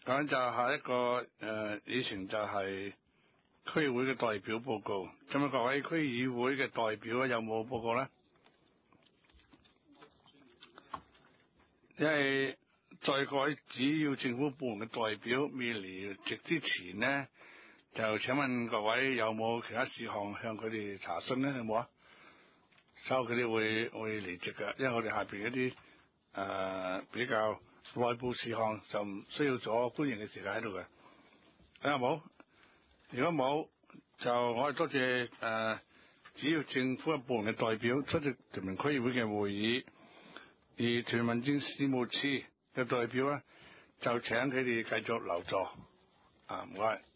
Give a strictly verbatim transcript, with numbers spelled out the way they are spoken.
咁就下一個誒議程就係區議會嘅代表報告。咁啊，各位區議會嘅代表有冇報告咧？因為在各位主要政府部門嘅代表未離席之前呢，就請問各位有冇其他事項向佢哋查詢咧？有冇啊？稍後佢哋會會離席嘅，因為我哋下邊一啲誒、呃、比較內部事項就唔需要咗官員嘅時間喺度嘅。睇下冇？如果冇，就我哋多謝誒、呃、主要政府嘅部門嘅代表出席屯門區議會嘅會議，而屯門民政事務處嘅代表咧就請佢哋繼續留座。啊，唔該。